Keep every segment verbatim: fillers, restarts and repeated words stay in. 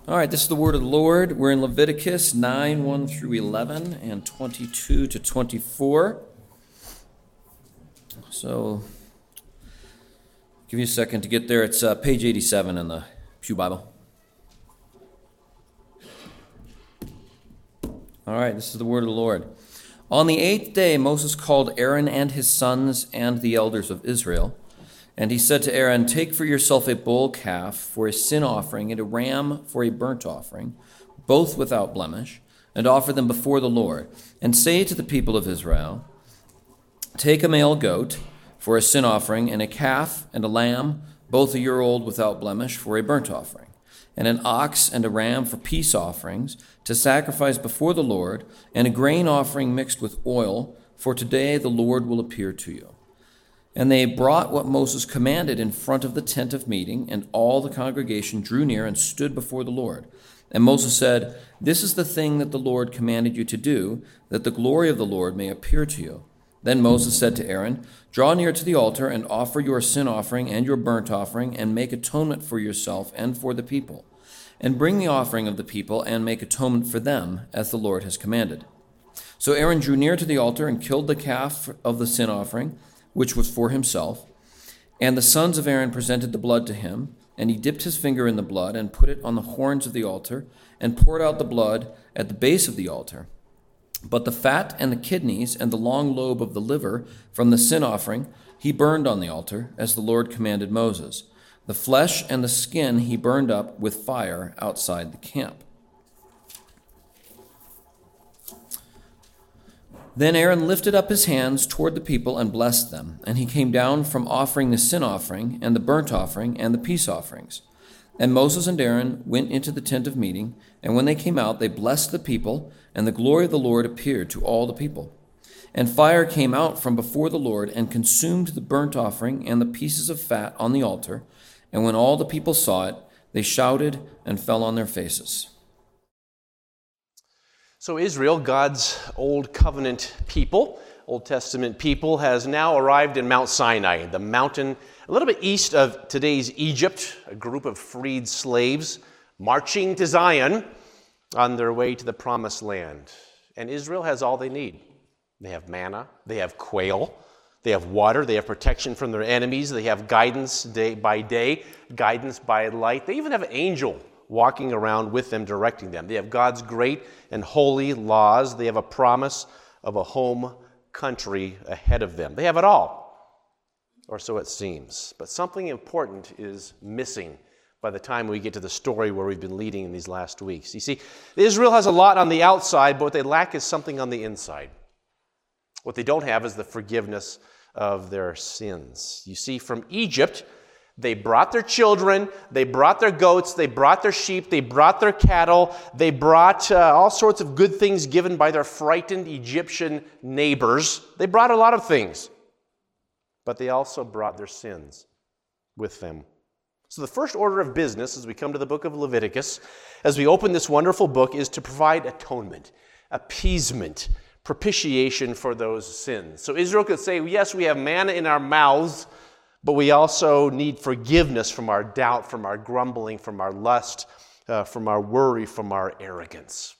All right, this is the word of the Lord. We're in Leviticus nine, one through eleven, and twenty-two to twenty-four. So, give you a second to get there. It's uh, page eighty-seven in the Pew Bible. All right, this is the word of the Lord. On the eighth day, Moses called Aaron and his sons and the elders of Israel. And he said to Aaron, "Take for yourself a bull calf for a sin offering and a ram for a burnt offering, both without blemish, and offer them before the Lord. And say to the people of Israel, take a male goat for a sin offering, and a calf and a lamb, both a year old without blemish, for a burnt offering, and an ox and a ram for peace offerings, to sacrifice before the Lord, and a grain offering mixed with oil, for today the Lord will appear to you." And they brought what Moses commanded in front of the tent of meeting, and all the congregation drew near and stood before the Lord. And Moses said, "This is the thing that the Lord commanded you to do, that the glory of the Lord may appear to you." Then Moses said to Aaron, "Draw near to the altar and offer your sin offering and your burnt offering, and make atonement for yourself and for the people. And bring the offering of the people and make atonement for them, as the Lord has commanded." So Aaron drew near to the altar and killed the calf of the sin offering, which was for himself. And the sons of Aaron presented the blood to him, and he dipped his finger in the blood and put it on the horns of the altar, and poured out the blood at the base of the altar. But the fat and the kidneys and the long lobe of the liver from the sin offering he burned on the altar, as the Lord commanded Moses. The flesh and the skin he burned up with fire outside the camp. Then Aaron lifted up his hands toward the people and blessed them. And he came down from offering the sin offering and the burnt offering and the peace offerings. And Moses and Aaron went into the tent of meeting, and when they came out, they blessed the people, and the glory of the Lord appeared to all the people. And fire came out from before the Lord and consumed the burnt offering and the pieces of fat on the altar. And when all the people saw it, they shouted and fell on their faces. So Israel, God's old covenant people, Old Testament people, has now arrived in Mount Sinai, the mountain a little bit east of today's Egypt, a group of freed slaves marching to Zion on their way to the Promised Land. And Israel has all they need. They have manna, they have quail, they have water, they have protection from their enemies, they have guidance day by day, guidance by light. They even have an angel walking around with them, directing them. They have God's great and holy laws. They have a promise of a home country ahead of them. They have it all, or so it seems. But something important is missing by the time we get to the story where we've been leading in these last weeks. You see, Israel has a lot on the outside, but what they lack is something on the inside. What they don't have is the forgiveness of their sins. You see, from Egypt, they brought their children, they brought their goats, they brought their sheep, they brought their cattle, they brought uh, all sorts of good things given by their frightened Egyptian neighbors. They brought a lot of things, but they also brought their sins with them. So the first order of business as we come to the book of Leviticus, as we open this wonderful book, is to provide atonement, appeasement, propitiation for those sins. So Israel could say, yes, we have manna in our mouths, but we also need forgiveness from our doubt, from our grumbling, from our lust, uh, from our worry, from our arrogance.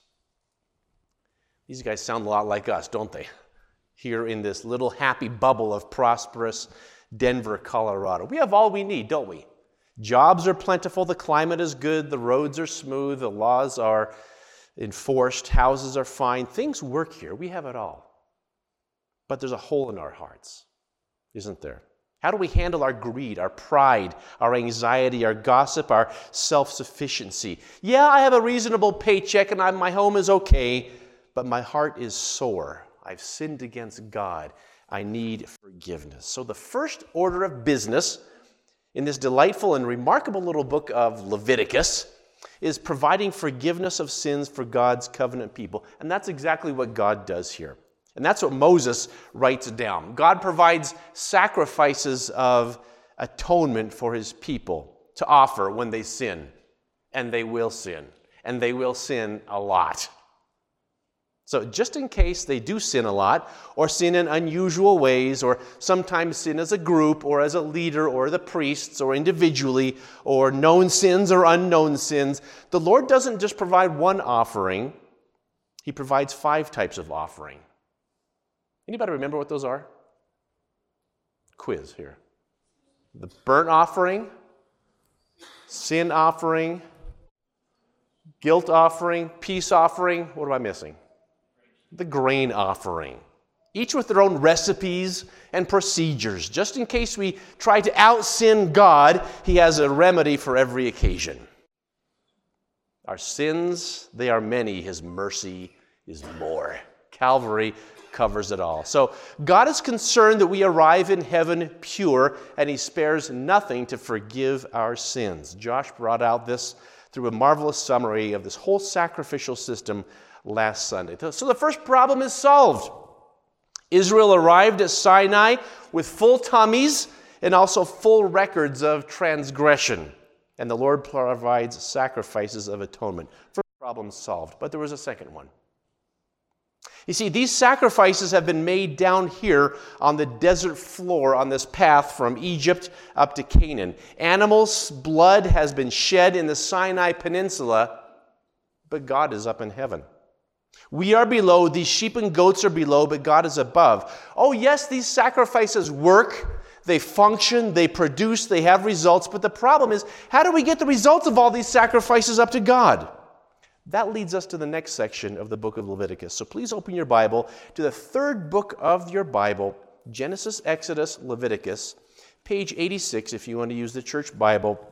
These guys sound a lot like us, don't they? Here in this little happy bubble of prosperous Denver, Colorado. We have all we need, don't we? Jobs are plentiful, the climate is good, the roads are smooth, the laws are enforced, houses are fine. Things work here. We have it all. But there's a hole in our hearts, isn't there? How do we handle our greed, our pride, our anxiety, our gossip, our self-sufficiency? Yeah, I have a reasonable paycheck and I, my home is okay, but my heart is sore. I've sinned against God. I need forgiveness. So the first order of business in this delightful and remarkable little book of Leviticus is providing forgiveness of sins for God's covenant people. And that's exactly what God does here. And that's what Moses writes down. God provides sacrifices of atonement for his people to offer when they sin. And they will sin. And they will sin a lot. So just in case they do sin a lot, or sin in unusual ways, or sometimes sin as a group, or as a leader, or the priests, or individually, or known sins or unknown sins, the Lord doesn't just provide one offering, He provides five types of offering. Anybody remember what those are? Quiz here. The burnt offering, sin offering, guilt offering, peace offering. What am I missing? The grain offering. Each with their own recipes and procedures. Just in case we try to out-sin God, He has a remedy for every occasion. Our sins, they are many. His mercy is more. Calvary covers it all. So God is concerned that we arrive in heaven pure, and He spares nothing to forgive our sins. Josh brought out this through a marvelous summary of this whole sacrificial system last Sunday. So the first problem is solved. Israel arrived at Sinai with full tummies and also full records of transgression. And the Lord provides sacrifices of atonement. First problem solved. But there was a second one. You see, these sacrifices have been made down here on the desert floor on this path from Egypt up to Canaan. Animals' blood has been shed in the Sinai Peninsula, but God is up in heaven. We are below, these sheep and goats are below, but God is above. Oh yes, these sacrifices work, they function, they produce, they have results, but the problem is, how do we get the results of all these sacrifices up to God? That leads us to the next section of the book of Leviticus. So please open your Bible to the third book of your Bible, Genesis, Exodus, Leviticus, page eighty-six if you want to use the church Bible.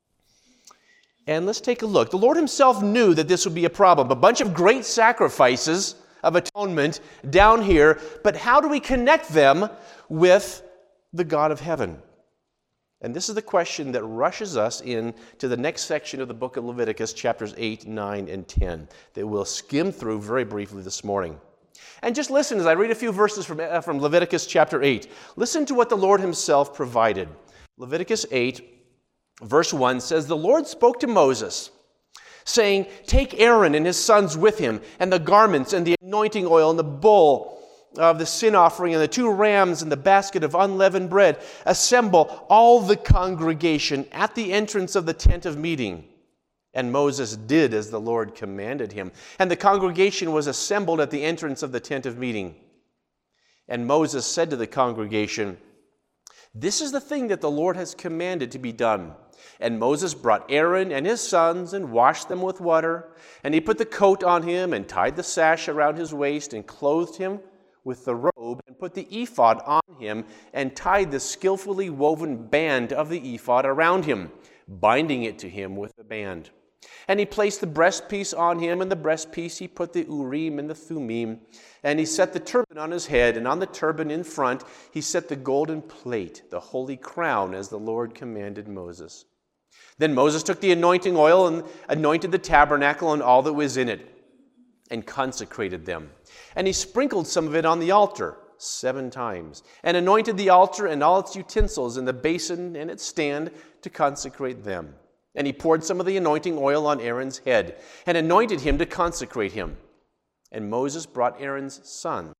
And let's take a look. The Lord Himself knew that this would be a problem. A bunch of great sacrifices of atonement down here, but how do we connect them with the God of heaven? And this is the question that rushes us into the next section of the book of Leviticus, chapters eight, nine, and ten, that we'll skim through very briefly this morning. And just listen as I read a few verses from, uh, from Leviticus chapter eight. Listen to what the Lord Himself provided. Leviticus eight, verse one says, "The Lord spoke to Moses, saying, 'Take Aaron and his sons with him, and the garments, and the anointing oil, and the bull of the sin offering, and the two rams, and the basket of unleavened bread. Assemble all the congregation at the entrance of the tent of meeting.' And Moses did as the Lord commanded him. And the congregation was assembled at the entrance of the tent of meeting. And Moses said to the congregation, 'This is the thing that the Lord has commanded to be done.' And Moses brought Aaron and his sons and washed them with water. And he put the coat on him and tied the sash around his waist and clothed him with the robe and put the ephod on him and tied the skillfully woven band of the ephod around him, binding it to him with the band. And he placed the breastpiece on him, and the breastpiece he put the Urim and the Thummim. And he set the turban on his head, and on the turban in front he set the golden plate, the holy crown, as the Lord commanded Moses. Then Moses took the anointing oil and anointed the tabernacle and all that was in it, and consecrated them. And he sprinkled some of it on the altar seven times, and anointed the altar and all its utensils and the basin and its stand to consecrate them. And he poured some of the anointing oil on Aaron's head, and anointed him to consecrate him. And Moses brought Aaron's sons,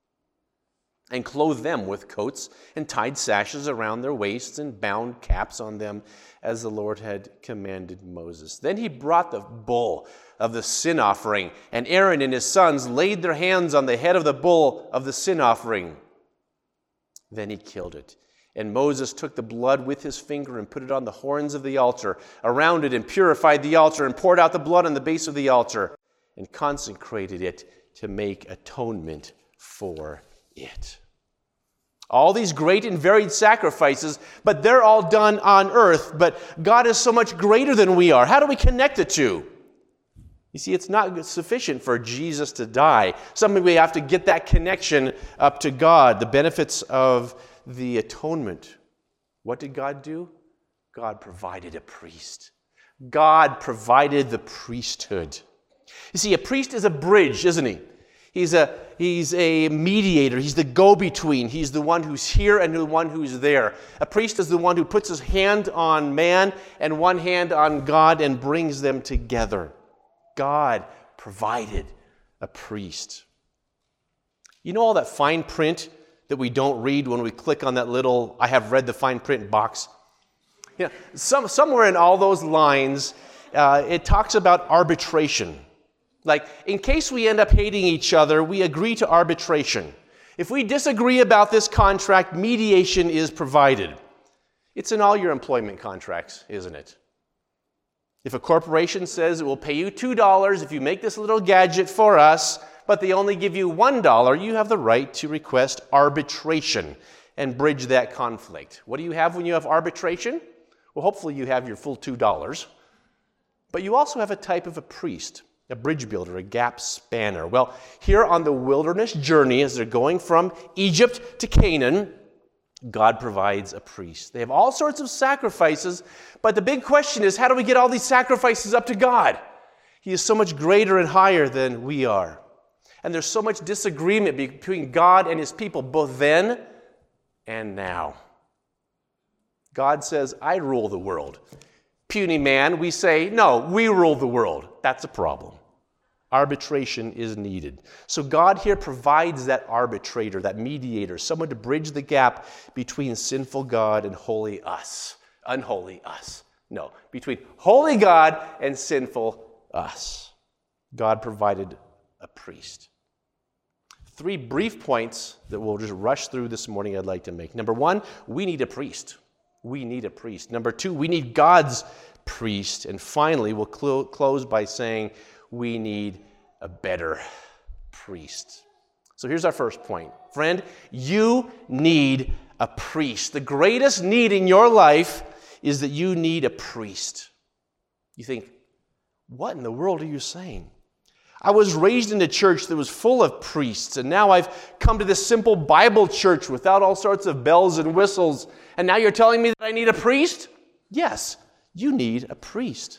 and clothed them with coats, and tied sashes around their waists, and bound caps on them, as the Lord had commanded Moses. Then he brought the bull of the sin offering, and Aaron and his sons laid their hands on the head of the bull of the sin offering. Then he killed it. And Moses took the blood with his finger and put it on the horns of the altar, around it, and purified the altar, and poured out the blood on the base of the altar, and consecrated it to make atonement for it. All these great and varied sacrifices, but they're all done on earth. But God is so much greater than we are. How do we connect the two? You see, it's not sufficient for Jesus to die. Something we have to get that connection up to God, the benefits of the atonement. What did God do? God provided a priest. God provided the priesthood. You see, a priest is a bridge, isn't he? He's a, he's a mediator. He's the go-between. He's the one who's here and the one who's there. A priest is the one who puts his hand on man and one hand on God and brings them together. God provided a priest. You know all that fine print that we don't read when we click on that little I have read the fine print box? You know, some, somewhere in all those lines, uh, it talks about arbitration. Like, in case we end up hating each other, we agree to arbitration. If we disagree about this contract, mediation is provided. It's in all your employment contracts, isn't it? If a corporation says it will pay you two dollars if you make this little gadget for us, but they only give you one dollar, you have the right to request arbitration and bridge that conflict. What do you have when you have arbitration? Well, hopefully you have your full two dollars. But you also have a type of a priest, a bridge builder, a gap spanner. Well, here on the wilderness journey, as they're going from Egypt to Canaan, God provides a priest. They have all sorts of sacrifices, but the big question is, how do we get all these sacrifices up to God? He is so much greater and higher than we are. And there's so much disagreement between God and his people, both then and now. God says, I rule the world. Puny man, we say, no, we rule the world. That's a problem. Arbitration is needed. So God here provides that arbitrator, that mediator, someone to bridge the gap between sinful God and holy us. Unholy us. No, between holy God and sinful us. God provided a priest. Three brief points that we'll just rush through this morning I'd like to make. Number one, we need a priest. We need a priest. Number two, we need God's priest. And finally, we'll cl- close by saying we need a better priest. So here's our first point. Friend, you need a priest. The greatest need in your life is that you need a priest. You think, what in the world are you saying? I was raised in a church that was full of priests, and now I've come to this simple Bible church without all sorts of bells and whistles, and now you're telling me that I need a priest? Yes, you need a priest.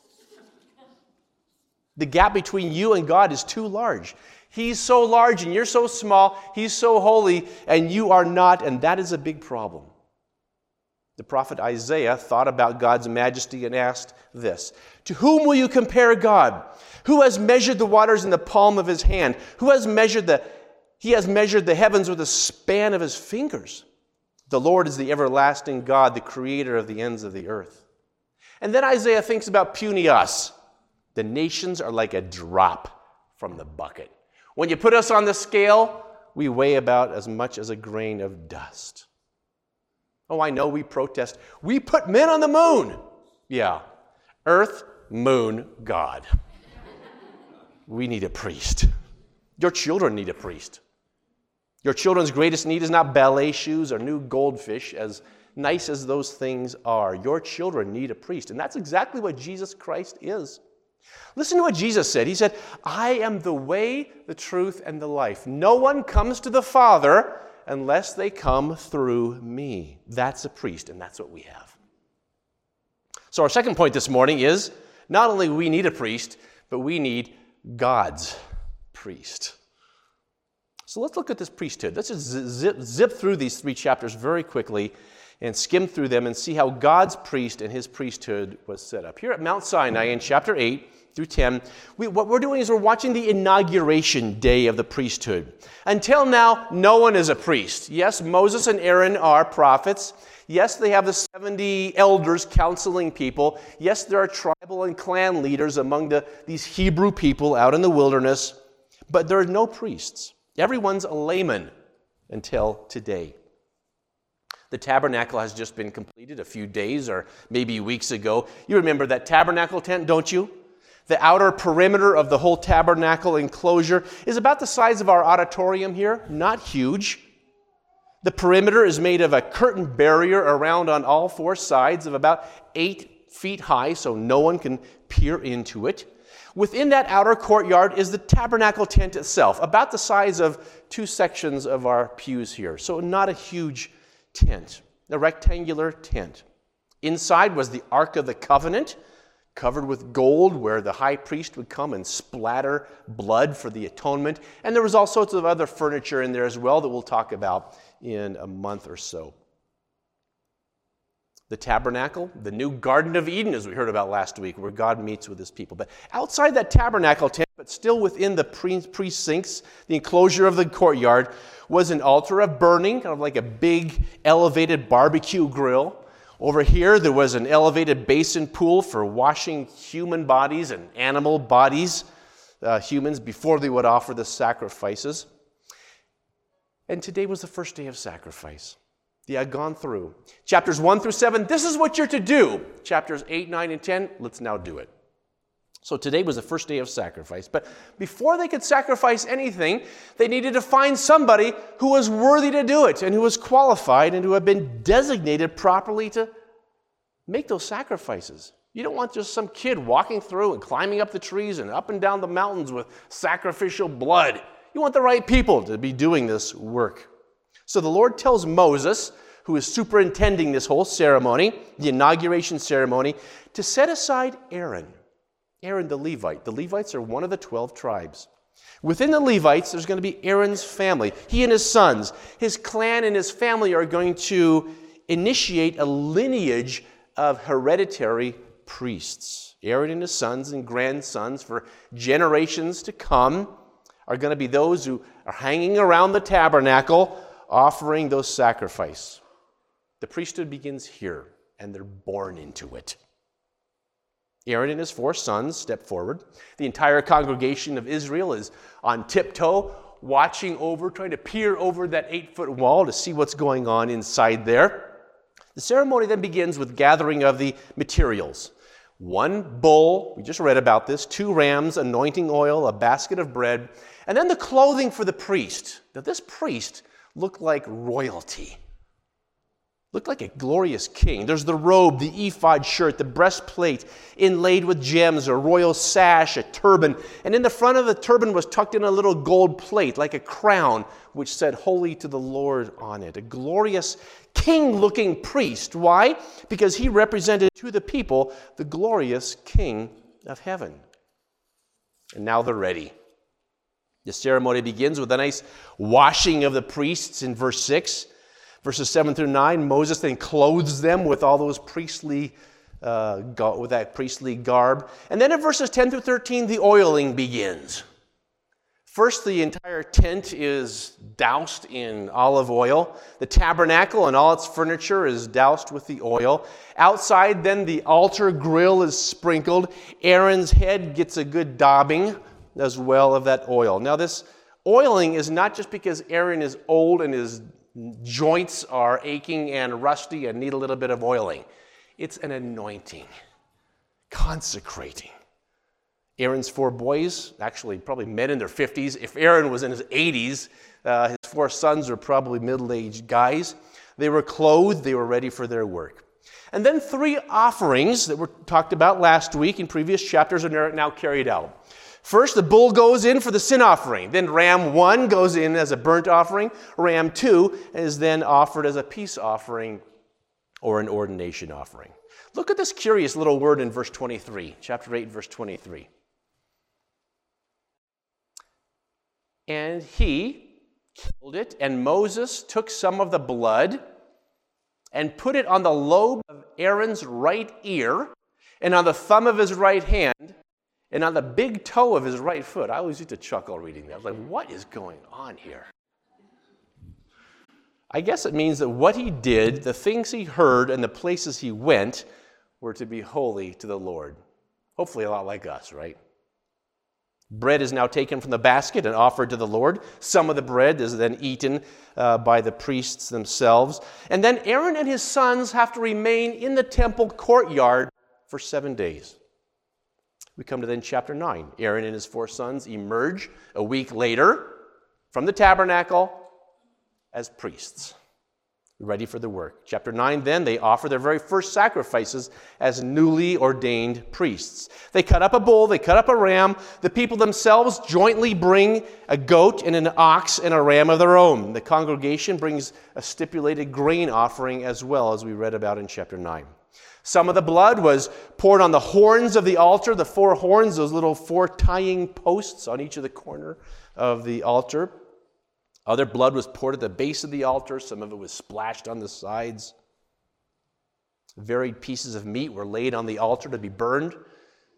The gap between you and God is too large. He's so large and you're so small, he's so holy, and you are not, and that is a big problem. The prophet Isaiah thought about God's majesty and asked this, to whom will you compare God? Who has measured the waters in the palm of his hand? Who has measured the, he has measured the heavens with a span of his fingers. The Lord is the everlasting God, the creator of the ends of the earth. And then Isaiah thinks about puny us. The nations are like a drop from the bucket. When you put us on the scale, we weigh about as much as a grain of dust. Oh, I know we protest. We put men on the moon. Yeah. Earth, moon, God. We need a priest. Your children need a priest. Your children's greatest need is not ballet shoes or new goldfish, as nice as those things are. Your children need a priest. And that's exactly what Jesus Christ is. Listen to what Jesus said. He said, I am the way, the truth, and the life. No one comes to the Father unless they come through me. That's a priest, and that's what we have. So our second point this morning is, not only we need a priest, but we need God's priest. So let's look at this priesthood. Let's just zip, zip through these three chapters very quickly and skim through them and see how God's priest and his priesthood was set up. Here at Mount Sinai in chapter eight through ten, we, what we're doing is we're watching the inauguration day of the priesthood. Until now, no one is a priest. Yes, Moses and Aaron are prophets. Yes, they have the seventy elders counseling people. Yes, there are tribal and clan leaders among the, these Hebrew people out in the wilderness. But there are no priests. Everyone's a layman until today. The tabernacle has just been completed a few days or maybe weeks ago. You remember that tabernacle tent, don't you? The outer perimeter of the whole tabernacle enclosure is about the size of our auditorium here, not huge. The perimeter is made of a curtain barrier around on all four sides of about eight feet high, so no one can peer into it. Within that outer courtyard is the tabernacle tent itself, about the size of two sections of our pews here, so not a huge tent, a rectangular tent. Inside was the Ark of the Covenant, covered with gold, where the high priest would come and splatter blood for the atonement. And there was all sorts of other furniture in there as well that we'll talk about in a month or so. The tabernacle, the new Garden of Eden, as we heard about last week, where God meets with his people. But outside that tabernacle tent, but but still within the precincts, the enclosure of the courtyard, was an altar of burning, kind of like a big elevated barbecue grill. Over here, there was an elevated basin pool for washing human bodies and animal bodies, uh, humans, before they would offer the sacrifices. And today was the first day of sacrifice. They had gone through. Chapters one through seven, this is what you're to do. Chapters eight, nine, and ten, let's now do it. So today was the first day of sacrifice. But before they could sacrifice anything, they needed to find somebody who was worthy to do it and who was qualified and who had been designated properly to make those sacrifices. You don't want just some kid walking through and climbing up the trees and up and down the mountains with sacrificial blood. You want the right people to be doing this work. So the Lord tells Moses, who is superintending this whole ceremony, the inauguration ceremony, to set aside Aaron. Aaron the Levite. The Levites are one of the twelve tribes. Within the Levites, there's going to be Aaron's family. He and his sons, his clan and his family are going to initiate a lineage of hereditary priests. Aaron and his sons and grandsons for generations to come are going to be those who are hanging around the tabernacle offering those sacrifices. The priesthood begins here, and they're born into it. Aaron and his four sons step forward. The entire congregation of Israel is on tiptoe, watching over, trying to peer over that eight-foot wall to see what's going on inside there. The ceremony then begins with gathering of the materials. One bull, we just read about this, two rams, anointing oil, a basket of bread, and then the clothing for the priest. Now this priest looked like royalty. Looked like a glorious king. There's the robe, the ephod shirt, the breastplate inlaid with gems, a royal sash, a turban. And in the front of the turban was tucked in a little gold plate, like a crown, which said, "Holy to the Lord" on it. A glorious king-looking priest. Why? Because he represented to the people the glorious King of heaven. And now they're ready. The ceremony begins with a nice washing of the priests in verse six. Verses seven through nine, Moses then clothes them with all those priestly, uh, with that priestly garb. And then in verses ten through thirteen, the oiling begins. First, the entire tent is doused in olive oil. The tabernacle and all its furniture is doused with the oil. Outside, then, the altar grill is sprinkled. Aaron's head gets a good daubing as well of that oil. Now, this oiling is not just because Aaron is old and his joints are aching and rusty and need a little bit of oiling. It's an anointing, consecrating. Aaron's four boys, actually probably men in their fifties. If Aaron was in his eighties, uh, his four sons are probably middle-aged guys. They were clothed, they were ready for their work. And then three offerings that were talked about last week in previous chapters are now carried out. First, the bull goes in for the sin offering. Then ram one goes in as a burnt offering. Ram two is then offered as a peace offering or an ordination offering. Look at this curious little word in verse twenty-three, chapter eight, verse twenty-three. And he killed it, and Moses took some of the blood and put it on the lobe of Aaron's right ear and on the thumb of his right hand and on the big toe of his right foot. I always used to chuckle reading that. I was like, what is going on here? I guess it means that what he did, the things he heard, and the places he went were to be holy to the Lord. Hopefully a lot like us, right? Bread is now taken from the basket and offered to the Lord. Some of the bread is then eaten uh, by the priests themselves. And then Aaron and his sons have to remain in the temple courtyard for seven days. We come to then chapter nine. Aaron and his four sons emerge a week later from the tabernacle as priests, ready for the work. Chapter nine, then, they offer their very first sacrifices as newly ordained priests. They cut up a bull, they cut up a ram. The people themselves jointly bring a goat and an ox and a ram of their own. The congregation brings a stipulated grain offering as well, as we read about in chapter nine. Some of the blood was poured on the horns of the altar, the four horns, those little four tying posts on each of the corner of the altar. Other blood was poured at the base of the altar. Some of it was splashed on the sides. Varied pieces of meat were laid on the altar to be burned to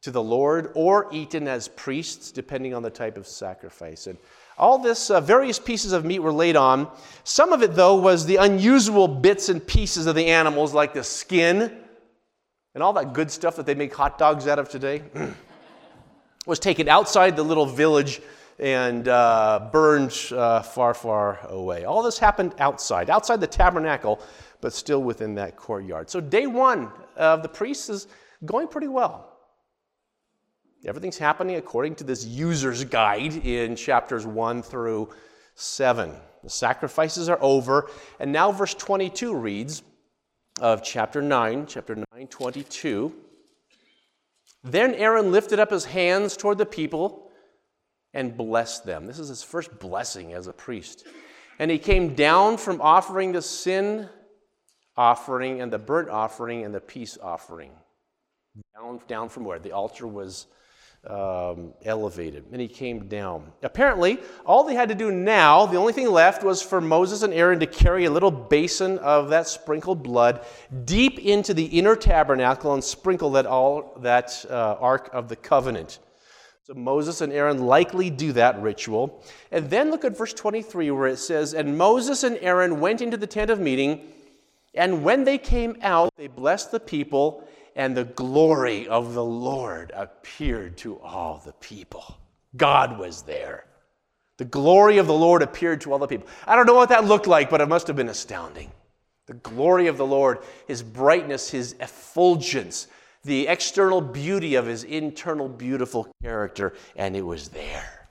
to the Lord or eaten as priests, depending on the type of sacrifice. And all this, uh, various pieces of meat were laid on. Some of it, though, was the unusual bits and pieces of the animals, like the skin and all that good stuff that they make hot dogs out of today, was taken outside the little village and uh, burned uh, far, far away. All this happened outside, outside the tabernacle, but still within that courtyard. So day one of the priests is going pretty well. Everything's happening according to this user's guide in chapters one through seven. The sacrifices are over, and now verse twenty-two reads of chapter nine, chapter nine, twenty-two. Then Aaron lifted up his hands toward the people and blessed them. This is his first blessing as a priest. And he came down from offering the sin offering and the burnt offering and the peace offering. Down, down from where? The altar was um, elevated. And he came down. Apparently, all they had to do now, the only thing left was for Moses and Aaron to carry a little basin of that sprinkled blood deep into the inner tabernacle and sprinkle that all that uh, Ark of the Covenant. So Moses and Aaron likely do that ritual. And then look at verse twenty-three where it says, "And Moses and Aaron went into the tent of meeting, and when they came out, they blessed the people, and the glory of the Lord appeared to all the people." God was there. The glory of the Lord appeared to all the people. I don't know what that looked like, but it must have been astounding. The glory of the Lord, his brightness, his effulgence, the external beauty of his internal beautiful character, and it was there.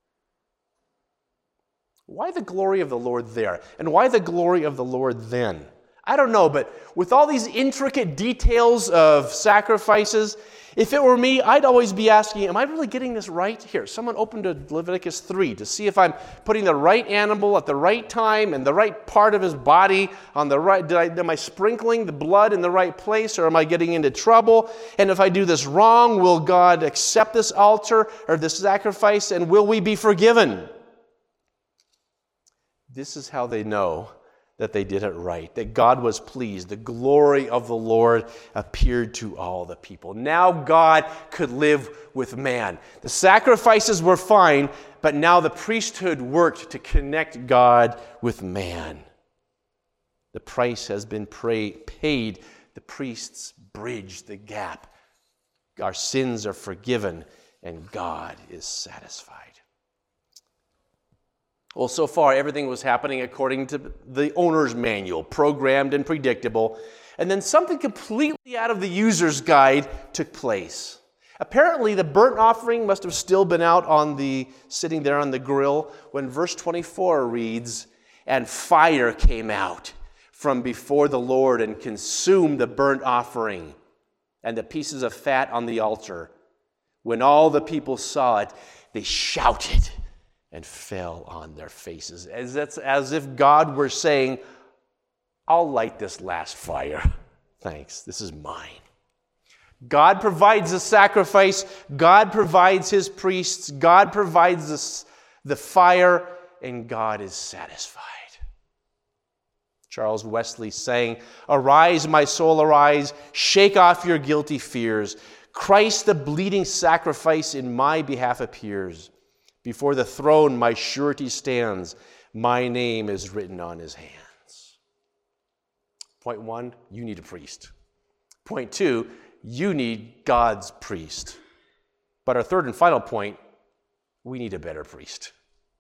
Why the glory of the Lord there? And why the glory of the Lord then? I don't know, but with all these intricate details of sacrifices, if it were me, I'd always be asking, am I really getting this right? Here, someone open to Leviticus three to see if I'm putting the right animal at the right time and the right part of his body on the right. Did I, am I sprinkling the blood in the right place, or am I getting into trouble? And if I do this wrong, will God accept this altar or this sacrifice, and will we be forgiven? This is how they know that they did it right, that God was pleased. The glory of the Lord appeared to all the people. Now God could live with man. The sacrifices were fine, but now the priesthood worked to connect God with man. The price has been pray- paid. The priests bridge the gap. Our sins are forgiven, and God is satisfied. Well, so far, everything was happening according to the owner's manual, programmed and predictable. And then something completely out of the user's guide took place. Apparently, the burnt offering must have still been out on the, sitting there on the grill when verse twenty-four reads, "And fire came out from before the Lord and consumed the burnt offering and the pieces of fat on the altar. When all the people saw it, they shouted and fell on their faces," as, that's, as if God were saying, "I'll light this last fire. Thanks, this is mine." God provides the sacrifice. God provides his priests. God provides the, the fire, and God is satisfied. Charles Wesley sang, "Arise, my soul, arise. Shake off your guilty fears. Christ, the bleeding sacrifice, in my behalf appears. Before the throne my surety stands. My name is written on his hands." Point one, you need a priest. Point two, you need God's priest. But our third and final point, we need a better priest.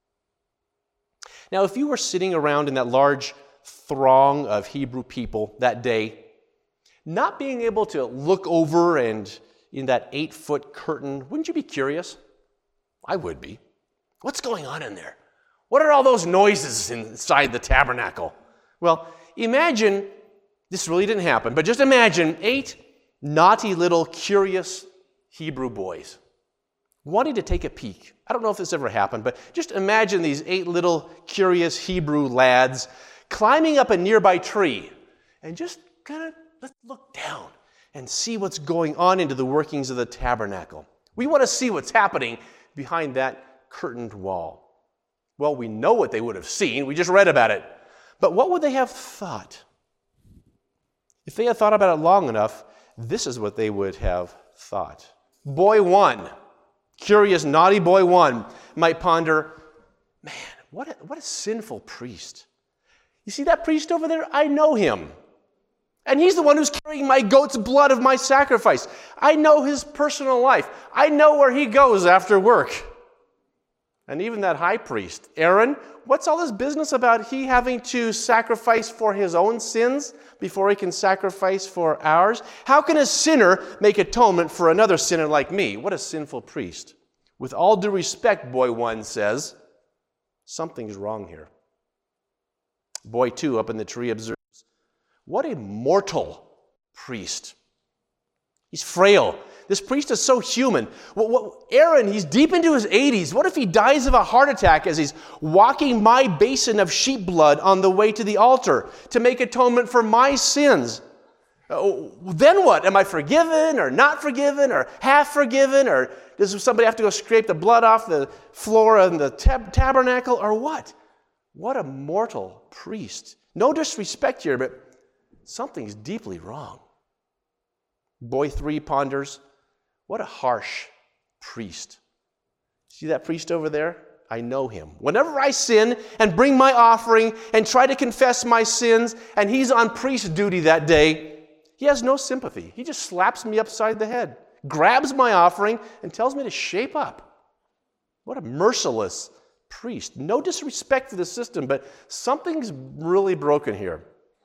Now, if you were sitting around in that large throng of Hebrew people that day, not being able to look over and in that eight-foot curtain, wouldn't you be curious? I would be. What's going on in there? What are all those noises inside the tabernacle? Well, imagine, this really didn't happen, but just imagine eight naughty little curious Hebrew boys wanting to take a peek. I don't know if this ever happened, but just imagine these eight little curious Hebrew lads climbing up a nearby tree and just kind of, let's look down and see what's going on into the workings of the tabernacle. We want to see what's happening behind that curtained wall. Well, we know what they would have seen. We just read about it. But what would they have thought? If they had thought about it long enough, this is what they would have thought. Boy one, curious, naughty boy one, might ponder, man, what a, what a sinful priest. You see that priest over there? I know him. And he's the one who's carrying my goat's blood of my sacrifice. I know his personal life. I know where he goes after work. And even that high priest, Aaron, what's all this business about he having to sacrifice for his own sins before he can sacrifice for ours? How can a sinner make atonement for another sinner like me? What a sinful priest. With all due respect, boy one says, something's wrong here. Boy two up in the tree observes, what a mortal priest. He's frail. This priest is so human. What, what, Aaron, he's deep into his eighties. What if he dies of a heart attack as he's walking my basin of sheep blood on the way to the altar to make atonement for my sins? Uh, then what? Am I forgiven or not forgiven or half forgiven? Or does somebody have to go scrape the blood off the floor in the tab- tabernacle or what? What a mortal priest. No disrespect here, but something's deeply wrong. Boy three ponders, what a harsh priest. See that priest over there? I know him. Whenever I sin and bring my offering and try to confess my sins, and he's on priest duty that day, he has no sympathy. He just slaps me upside the head, grabs my offering, and tells me to shape up. What a merciless priest. No disrespect for the system, but something's really broken here.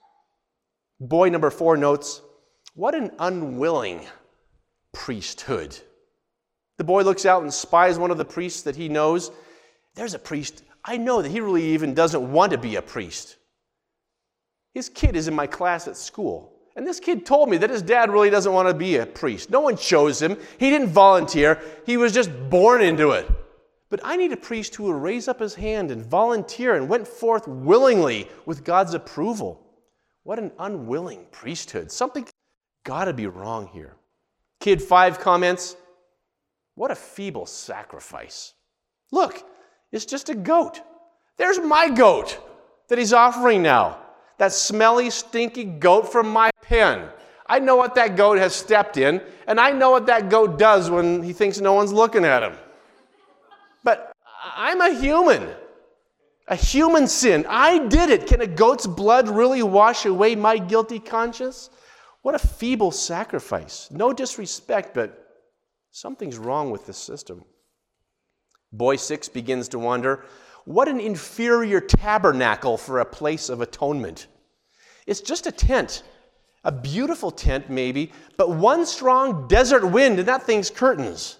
Boy number four notes, what an unwilling priesthood. The boy looks out and spies one of the priests that he knows. There's a priest. I know that he really even doesn't want to be a priest. His kid is in my class at school. And this kid told me that his dad really doesn't want to be a priest. No one chose him. He didn't volunteer. He was just born into it. But I need a priest who will raise up his hand and volunteer and went forth willingly with God's approval. What an unwilling priesthood. Something got to be wrong here. Kid five comments, what a feeble sacrifice. Look, it's just a goat. There's my goat that he's offering now. That smelly, stinky goat from my pen. I know what that goat has stepped in, and I know what that goat does when he thinks no one's looking at him. But I'm a human. A human sin. I did it. Can a goat's blood really wash away my guilty conscience? What a feeble sacrifice. No disrespect, but something's wrong with this system. Boy six begins to wonder, what an inferior tabernacle for a place of atonement. It's just a tent. A beautiful tent, maybe, but one strong desert wind, and that thing's curtains.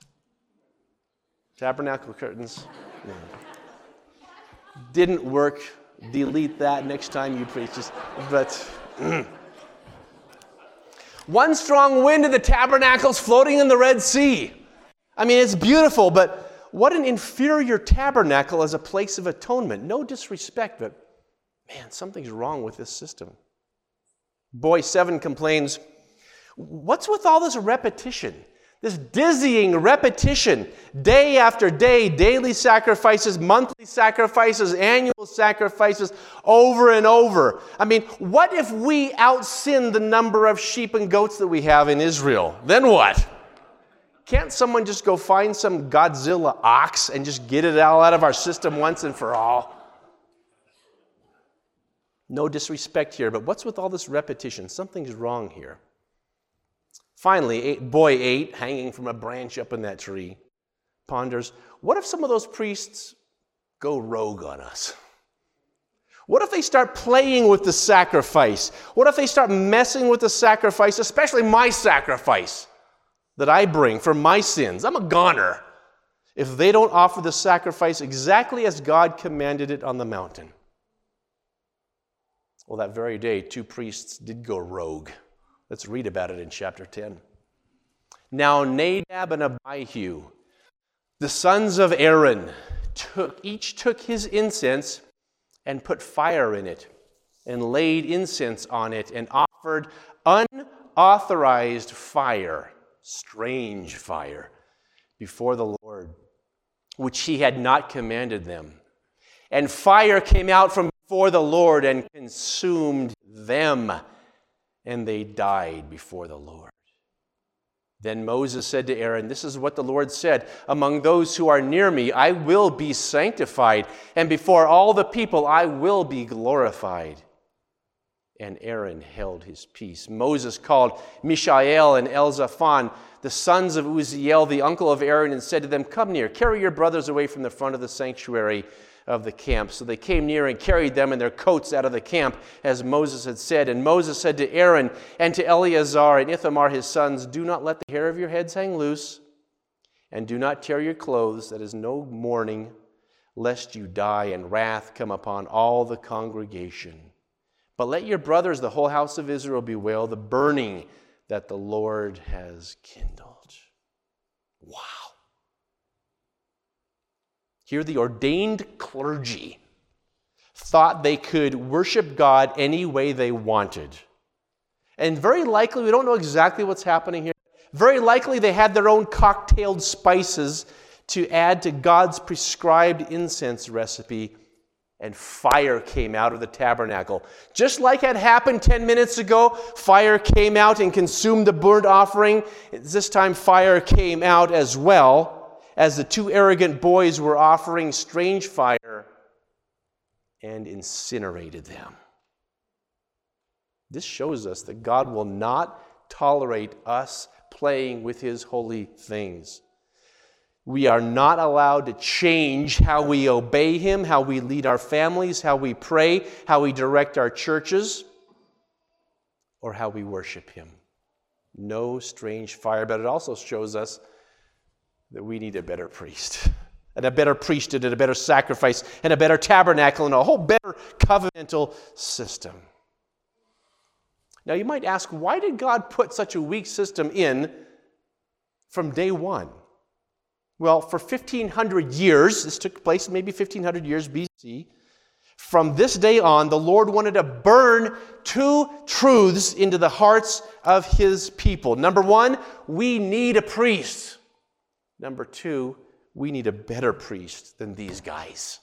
Tabernacle curtains. Yeah. Didn't work. Delete that next time you preach. Just, but one strong wind in the tabernacles floating in the Red Sea. I mean, it's beautiful, but what an inferior tabernacle as a place of atonement. No disrespect, but man, something's wrong with this system. Boy seven complains, what's with all this repetition? This dizzying repetition, day after day, daily sacrifices, monthly sacrifices, annual sacrifices, over and over. I mean, what if we out-sin the number of sheep and goats that we have in Israel? Then what? Can't someone just go find some Godzilla ox and just get it all out of our system once and for all? No disrespect here, but what's with all this repetition? Something's wrong here. Finally, eight, boy eight, hanging from a branch up in that tree, ponders, what if some of those priests go rogue on us? What if they start playing with the sacrifice? What if they start messing with the sacrifice, especially my sacrifice that I bring for my sins? I'm a goner. If they don't offer the sacrifice exactly as God commanded it on the mountain. Well, that very day, two priests did go rogue. Let's read about it in chapter ten. Now Nadab and Abihu, the sons of Aaron, took, each took his incense and put fire in it, and laid incense on it, and offered unauthorized fire, strange fire, before the Lord, which he had not commanded them. And fire came out from before the Lord and consumed them, and they died before the Lord. Then Moses said to Aaron, "This is what the Lord said, among those who are near me, I will be sanctified, and before all the people I will be glorified." And Aaron held his peace. Moses called Mishael and Elzaphan, the sons of Uzziel, the uncle of Aaron, and said to them, "Come near, carry your brothers away from the front of the sanctuary of the camp." So they came near and carried them in their coats out of the camp, as Moses had said. And Moses said to Aaron and to Eleazar and Ithamar his sons, "Do not let the hair of your heads hang loose, and do not tear your clothes, that is no mourning, lest you die and wrath come upon all the congregation. But let your brothers, the whole house of Israel, bewail the burning that the Lord has kindled." Wow. Here the ordained clergy thought they could worship God any way they wanted. And very likely, we don't know exactly what's happening here, very likely they had their own cocktailed spices to add to God's prescribed incense recipe, and fire came out of the tabernacle. Just like had happened ten minutes ago, fire came out and consumed the burnt offering. This time fire came out as well, as the two arrogant boys were offering strange fire and incinerated them. This shows us that God will not tolerate us playing with his holy things. We are not allowed to change how we obey him, how we lead our families, how we pray, how we direct our churches, or how we worship him. No strange fire, but it also shows us that we need a better priest, and a better priesthood, and a better sacrifice, and a better tabernacle, and a whole better covenantal system. Now you might ask, why did God put such a weak system in from day one? Well, for fifteen hundred years, this took place maybe fifteen hundred years B C, from this day on, the Lord wanted to burn two truths into the hearts of his people. Number one, we need a priest. Number two, we need a better priest than these guys.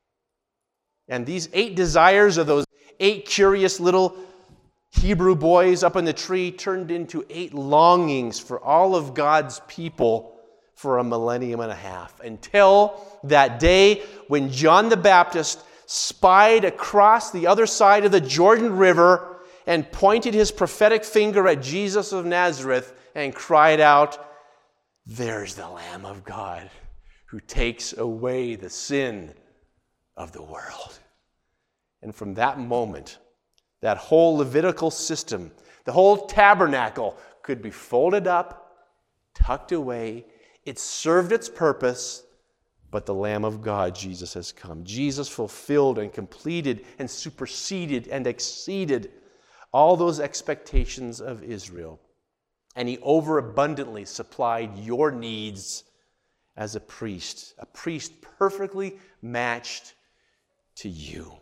And these eight desires of those eight curious little Hebrew boys up in the tree turned into eight longings for all of God's people for a millennium and a half, until that day when John the Baptist spied across the other side of the Jordan River and pointed his prophetic finger at Jesus of Nazareth and cried out, "There's the Lamb of God who takes away the sin of the world." And from that moment, that whole Levitical system, the whole tabernacle could be folded up, tucked away. It served its purpose, but the Lamb of God, Jesus, has come. Jesus fulfilled and completed and superseded and exceeded all those expectations of Israel. And he overabundantly supplied your needs as a priest, a priest perfectly matched to you.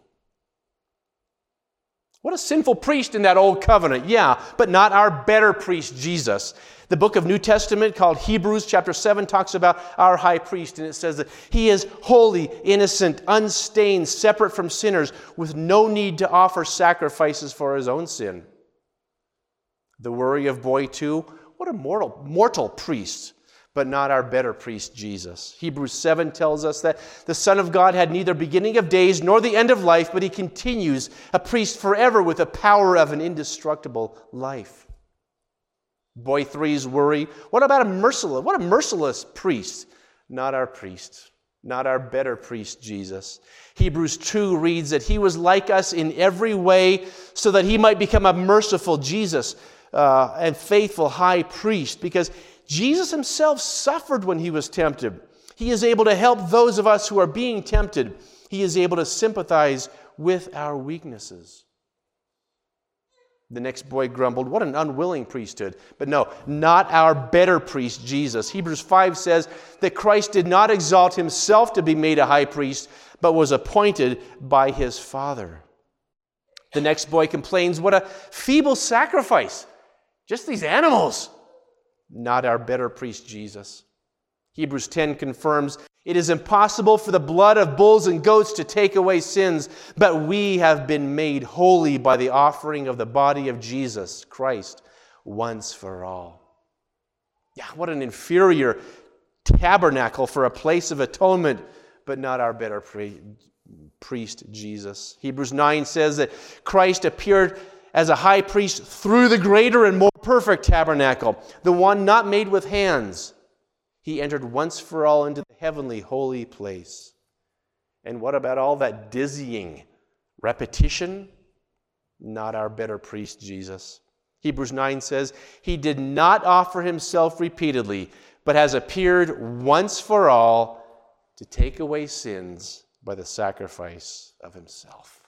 What a sinful priest in that old covenant, yeah, but not our better priest, Jesus. The book of New Testament called Hebrews chapter seven talks about our high priest, and it says that he is holy, innocent, unstained, separate from sinners, with no need to offer sacrifices for his own sin. The worry of boy two, what a mortal, mortal priest, but not our better priest, Jesus. Hebrews seven tells us that the Son of God had neither beginning of days nor the end of life, but he continues a priest forever with the power of an indestructible life. Boy three's worry, what about a merciless, what a merciless priest? Not our priest, not our better priest, Jesus. Hebrews two reads that he was like us in every way so that he might become a merciful Jesus uh, and faithful high priest, because Jesus himself suffered when he was tempted. He is able to help those of us who are being tempted. He is able to sympathize with our weaknesses. The next boy grumbled, what an unwilling priesthood. But no, not our better priest, Jesus. Hebrews five says that Christ did not exalt himself to be made a high priest, but was appointed by his Father. The next boy complains, what a feeble sacrifice. Just these animals. Not our better priest, Jesus. Hebrews ten confirms, it is impossible for the blood of bulls and goats to take away sins, but we have been made holy by the offering of the body of Jesus Christ once for all. Yeah, what an inferior tabernacle for a place of atonement, but not our better pre- priest, Jesus. Hebrews nine says that Christ appeared as a high priest through the greater and more perfect tabernacle, the one not made with hands. He entered once for all into the heavenly holy place. And what about all that dizzying repetition? Not our better priest, Jesus. Hebrews nine says, he did not offer himself repeatedly, but has appeared once for all to take away sins by the sacrifice of himself.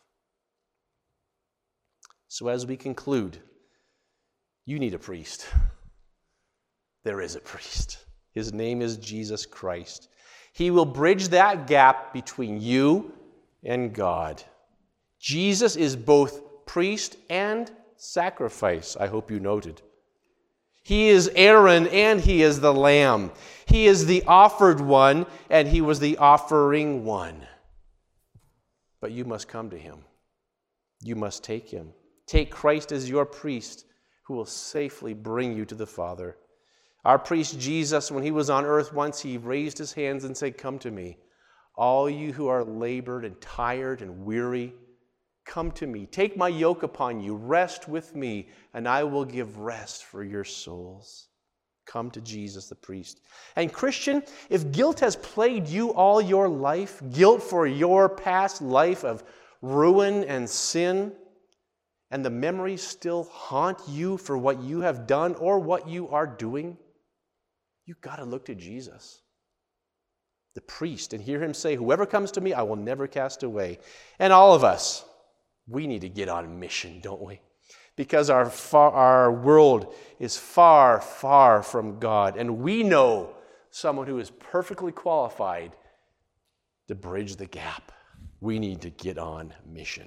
So as we conclude, you need a priest. There is a priest. His name is Jesus Christ. He will bridge that gap between you and God. Jesus is both priest and sacrifice, I hope you noted. He is Aaron and he is the Lamb. He is the offered one and he was the offering one. But you must come to him. You must take him. Take Christ as your priest who will safely bring you to the Father. Our priest Jesus, when he was on earth once, he raised his hands and said, come to me, all you who are labored and tired and weary. Come to me, take my yoke upon you, rest with me, and I will give rest for your souls. Come to Jesus the priest. And Christian, if guilt has plagued you all your life, guilt for your past life of ruin and sin, and the memories still haunt you for what you have done or what you are doing, you've got to look to Jesus, the priest, and hear him say, whoever comes to me, I will never cast away. And all of us, we need to get on mission, don't we? Because our far, our world is far, far from God. And we know someone who is perfectly qualified to bridge the gap. We need to get on mission.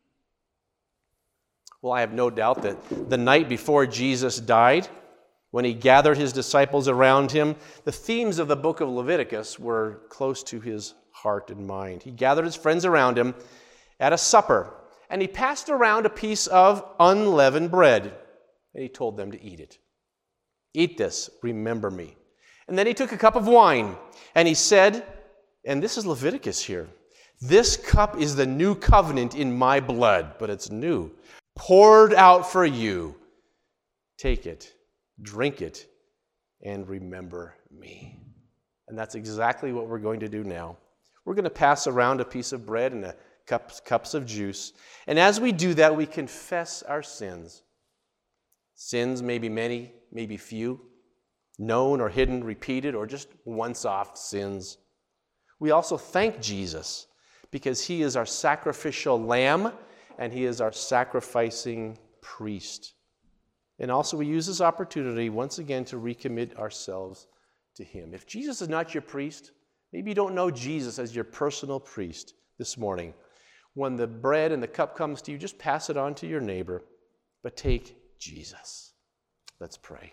Well, I have no doubt that the night before Jesus died, when he gathered his disciples around him, the themes of the book of Leviticus were close to his heart and mind. He gathered his friends around him at a supper, and he passed around a piece of unleavened bread, and he told them to eat it. Eat this, remember me. And then he took a cup of wine, and he said, and this is Leviticus here, this cup is the new covenant in my blood, but it's new, poured out for you. Take it, drink it, and remember me. And that's exactly what we're going to do now. We're going to pass around a piece of bread and a Cups, cups of juice. And as we do that, we confess our sins. Sins may be many, maybe few, known or hidden, repeated, or just once-off sins. We also thank Jesus because he is our sacrificial lamb and he is our sacrificing priest. And also we use this opportunity once again to recommit ourselves to him. If Jesus is not your priest, maybe you don't know Jesus as your personal priest this morning. When the bread and the cup comes to you, just pass it on to your neighbor, but take Jesus. Let's pray.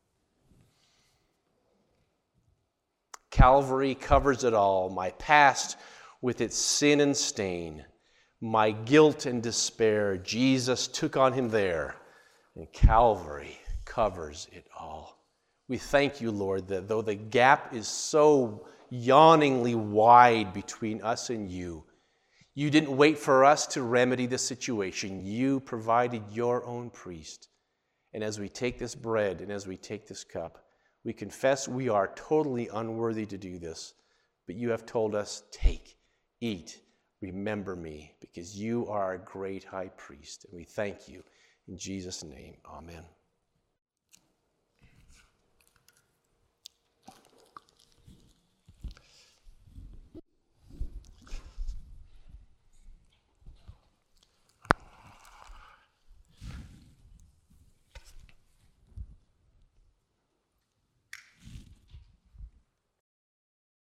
Calvary covers it all, my past with its sin and stain, my guilt and despair. Jesus took on him there, and Calvary covers it all. We thank you, Lord, that though the gap is so yawningly wide between us and you, you didn't wait for us to remedy the situation. You provided your own priest. And as we take this bread and as we take this cup, we confess we are totally unworthy to do this. But you have told us, take, eat, remember me, because you are a great high priest. And we thank you. In Jesus' name, amen.